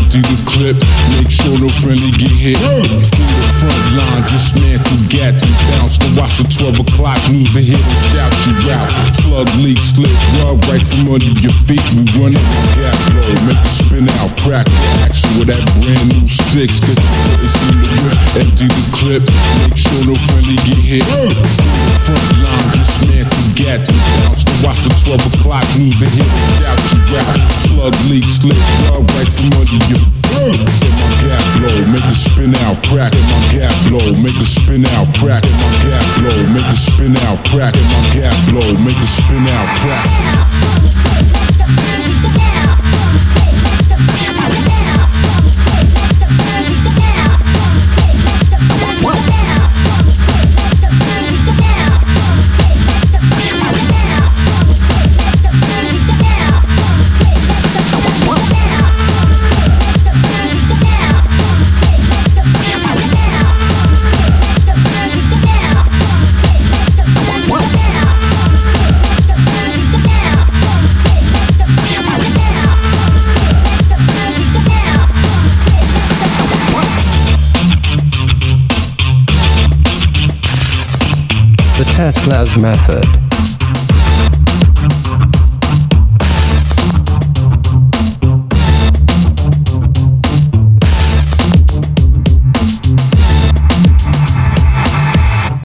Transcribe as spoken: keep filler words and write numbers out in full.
empty the clip, make sure no friendly get hit. Through the front line, dismantle, gat and bounce. To watch the twelve o'clock news, the hit and shout you out. Plug leak, slip, rub right from under your feet. We run it on gas low, make it spin out, crack the action with that brand new six. Cause it's in the whip, empty the clip, make sure no friendly get hit. Through the front line, dismantle, gat and bounce. To watch the twelve o'clock news, the hit and shout you out. Plug leak, slip, rub right from under your feet. Get my gap blow, make it spin out, crack. Get my gap blow, make it spin out, crack. Get my gap blow, make it spin out, crack. Get my gap blow, make it spin out, crack. The Tesla's method.